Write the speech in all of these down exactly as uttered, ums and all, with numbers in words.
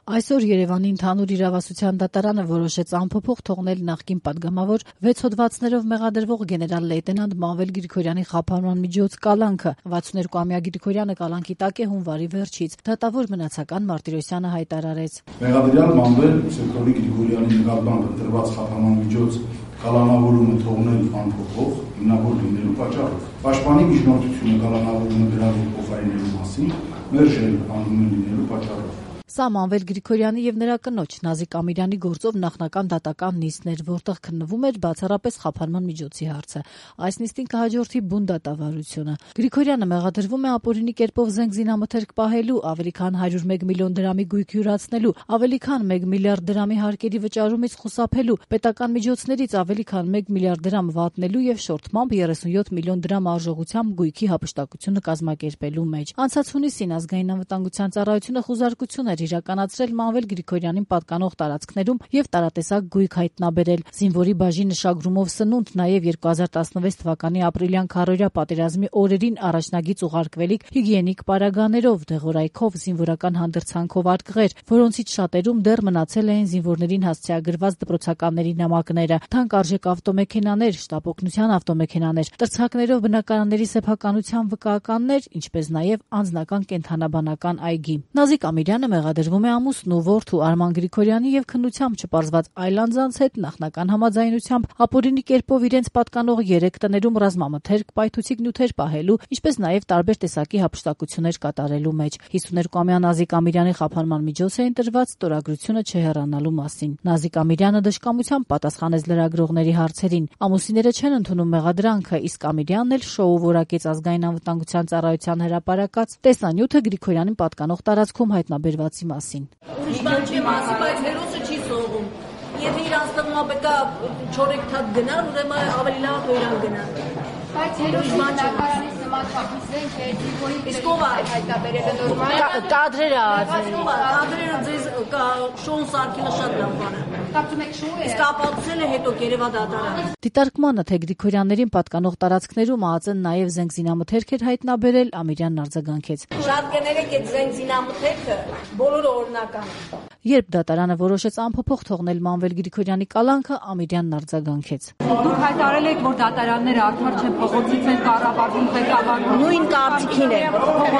Այսօր Երևանի ընդհանուր իրավասության դատարանը որոշեց անփոփոխ թողնել նախկին պատգամավոր վեց հոդվածներով մեղադրվող գեներալ լեյտենանտ Մանվել Գրիգորյանի խափանման միջոց կալանքը։ վաթսունութ-ամյա Գրիգորյանը կալանքի տակ է հունվարի վերջից, դատավոր մնացական Մարտիրոսյանը հայտարարեց. Մեղադրյալ Մանվել Սերգեյ Գրիգորյանի նկատմամբ ընտրված խափանման միջոց կալանավորումը թողնել անփոփոխ հիմնավոր լինելու պատճառով պաշտպանի միջնորդությունը կալանավորումը գրավում փոխարինելու մասին մերժել անունը լինելու պատճառով։ Սա Մանվել Գրիգորյանի եւ նրա կնոջ Նազիկ Ամիրյանի գործով նախնական դատական նիստներ, որտեղ քննվում էր բացառապես խափանման միջոցի հարցը։ Այս նիստին կհաջորդի բուն դատավարությունը։ Գրիգորյանը մեղադրվում է ապօրինի կերպով զենք զինամթերք պահելու, ավելի քան հարյուր մեկ միլիոն դրամի գույք յուրացնելու, ավելի քան մեկ միլիարդ դրամի հարկերի վճարումից խուսափելու, պետական միջոցներից ավելի քան մեկ միլիարդ դրամ վատնելու եւ շորթմամբ երեսունյոթ միլիոն դրամ արժողությամբ գույքի հափշտակությունը կազմակերպելու մեջ։ Անցած հունիսին ազգային անվտանգության ծառայությունը խուզարկություն էր իրականացրել Մանվել Գրիգորյանին պատկանող տարածքներում եւ տարատեսակ գույք հայտնաբերել։ Զինվորի բաժի նշագրումով սնունդ, նաեւ երկու հազար տասնվեց թվականի ապրիլյան քարոզիա պատերազմի օրերին առաջնագիծ ուղարկվելիք հիգիենիկ պարագաներով, դեղորայքով, զինվորական հանդրցանքով արկղեր, որոնցից շատերում դեռ մնացել էին զինվորներին հասցեագրված դպրոցականների նամակները, թանկարժեք ավտոմեքենաներ, շտապ օգնության ավտոմեքենաներ, տրցակներով բնակարանների սեփականության վկայականներ, ինչպես նաեւ անձնական կենթանաբանական այգի։ Նազիկ Ամիրյանը մեղադրվում է ամուսնու, որդու Արման Գրիգորյանի եւ քննությամբ չպարզված այլ անձանց հետ նախնական համաձայնությամբ ապօրինի կերպով իրենց պատկանող երեք տներում ռազմամթերք, պայթուցիկ նյութեր պահելու, ինչպես նաեւ տարբեր տեսակի հափշտակություններ կատարելու մեջ։ հիսունհինգամյա Նազիկ Ամիրյանի խափանման միջոց է ընտրված ստորագրությունը չհեռանալու մասին։ Նազիկ Ամիրյանը դժկամությամբ պատասխանեց լրագրողների հարցերին։ Ամուսինները չեն ընդունում մեղադրանքը, իսկ Ամիրյանն էլ շոու որակեց ազգային անվտանգության ծառայության հրապարակած տեսանյութը Գրիգորյանին պատկանող տարածքում հայտնաբերվածի մասին։ Ուրիշ բան չեմ ասի, բայց հերոսը չի սողում։ Եթե իր անձնական պետքա չորեքթաթ գնար, ուրեմն ավելի լավ է իրան գնար։ Բայց հերոսը բնակարանից նմանատիպ զենք է, որի իսկ ով է հայտնաբերելը նորմալ է։ Կադրերը ածել։ Կադրերը ձեզ Շոուն Սարգսյանը շատ լավ բան է։ Կարծում եք շոու է։ Իսկ ապացուցել է հետո Երևա դատարանը։ Դիտարկմանը, թե Գրիգորյաններին պատկանող տարածքներում ԱԱԾ-ն նաև զենք զինամթերք էր հայտնաբերել, Ամիրյանն արձագանքեց։ Շատ կներեք այդ զենք զինամթերքը բոլորը օրինական է։ Երբ դատարանը որոշեց անփոփոխ թողնել Մանվել Գրիգորյանի կալանքը, Ամիրյանն արձագանքեց։ Դուք հայտարարել եք, որ դատարանները արդար չեն, փողոցից են կառավարվում, ղեկավարվում։ Նույն կարծիքին է։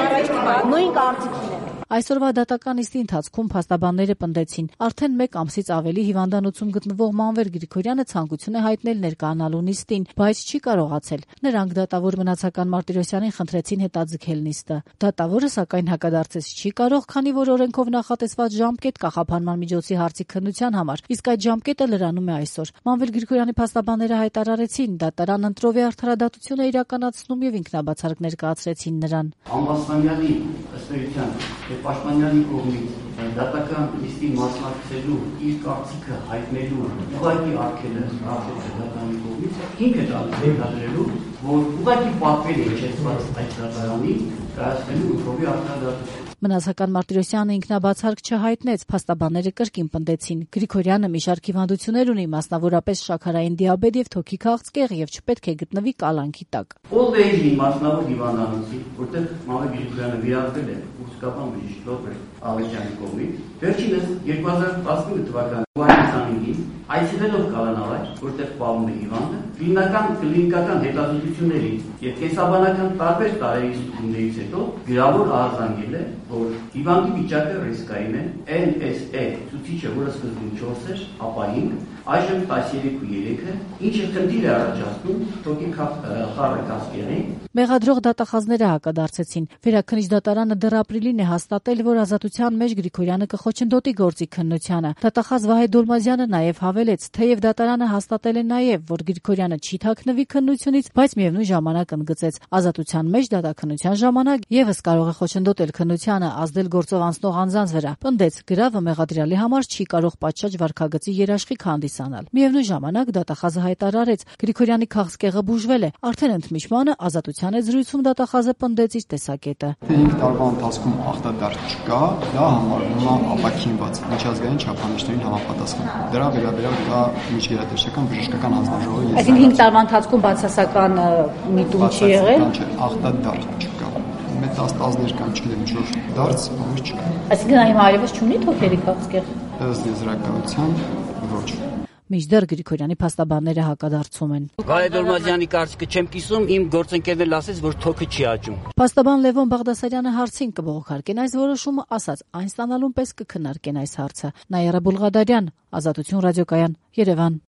Նույն կարծիքին է։ Այսօրվա դատական նիստի ընթացքում փաստաբանները պնդեցին, արդեն մեկ ամսից ավելի հիվանդանոցում գտնվող Մանվել Գրիգորյանը ցանկություն է հայտնել ներկայանալու նիստին, բայց չի կարողացել։ Նրանք դատավոր մնացական Մարտիրոսյանին խնդրեցին հետաձգել նիստը։ Դատավորը սակայն հակադարձեց չի կարող, քանի որ օրենքով նախատեսված ժամկետ կա խափանման միջոցի հարցի քննության համար, իսկ այդ ժամկետը լրանում է այսօր։ Մանվել Գրիգորյանի փաստաբանները հայտարարեցին, դատարան ընտրով է արդարադատություն է իրականացնում եւ ինքնաբացարկ ներկայացրեցին նրան։ Ամբաստանյանի ըստ էության Պաշտպանյանի կողմից դատական նիստի մասնակցելու իր կարծիքը հայտնելու ուղղակի արգելը դատարանի կողմից ինքը դատադրելու, որ ուղղակի պատվեր է իջեցված այդ դատարանի կայացնելու ընտրովի արդարադատություն։ Մնացական Մարտիրոսյանը ինքնաբացարկ չհայտնեց, փաստաբանները կրկին պնդեցին։ Գրիգորյանը մի շարք հիվանդություններ ունի, մասնավորապես շաքարային դիաբետ եւ թոքի քաղցկեղ եւ չպետք է գտնվի կալանքի տակ։ Old age-ի մասնավոր հիվանդանոցի, որտեղ Մանվել Գրիգորյանը վիրավորվել է ուսկապան բժիշկ Ռոբերտ Ալեքսյանի կողմից, վերջինս երկու հազար տասնինը թվականի հունվարի քսանինին այցելելով կալանավայր, որտեղ պահվում է հիվանդը, կլինիկական կլինիկական հետազոտություններից եւ կենսաբանական տարբեր տարերի ստուգումներից հետո գրավոր արձանագրել է, որ հիվանդի վիճակը ռիսկային է, N S A ցուցիչը, որը սկզբում չորս էր, ապա հինգ, այժմ տասներեք ու երեքը, ինչը խնդիր է առաջացնում թոքի խառը քաղցկեղի։ Մեղադրող դատախազները հակադարձեցին։ Վերաքննիչ դատարանը դեռ ապրիլին է հաստատել, որ ազատության մեջ Գրիգորյանը կխոչընդոտի գործի քննությանը։ Դատախազ Վահե Դոլմազյանը նաև հավելեց, թեև դատարանը հաստատել է նաև, որ Գրիգորյանը չի թաքնվի քննությունից, բայց միևնույն ժամանակ ընդգծեց, ազատության մեջ դատաքննության ժամանակ եւս կարող է խոչընդոտել քննությանը, ազդել գործով անցնող անձանց վրա։ Պնդեց, գրավը մեղադրյալի համար չի կարող պատշաճ վարքագծի երաշխիք հանդիսանալ։ Միևնույն ժամանակ դատախազը հայտարարեց, Գրիգորյանի քաղցկեղը բուժվել է, արդեն ընդմիջմանը ազատության է զրույցում դատախազը պնդեց իր տեսակետը։ հինգ տարվա ընթացքում ախտադարձ չկա, դա համարվում է ապաքինված միջազգային չափանիշներին համապատասխան։ Դրա վերաբերյալ կա միջգերատեսչական բժշկական հանձնաժողովի։ Այսինքն հինգ տարվա ընթացքում բացասական միտում չի եղել։ Ախտադարձ չկա։ Մեծ դաս տասներկու կամ չգիտեմ ինչ որ դարձ բանից չկա։ Այսինքն այ հարևս չունի թոքերի քաղցկեղ։ Ըստ եզրակացության ոչ։ Մինչդեռ Գրիգորյանի փաստաբանները հակադարձում են։ Գալե Դոլմազյանի կարծիքը չեմ կիսում, իմ գործընկերն էլ ասեց, որ թոքը չի աճում։ Փաստաբան Լևոն Բաղդասարյանը հարցին կբողոքարկեն այս որոշումը, ասաց այն ստանալուն պես կքննարկեն այս հարցը։ Նաիրա Բուլղադարյան, Ազատություն ռադիոկայան, Երևան։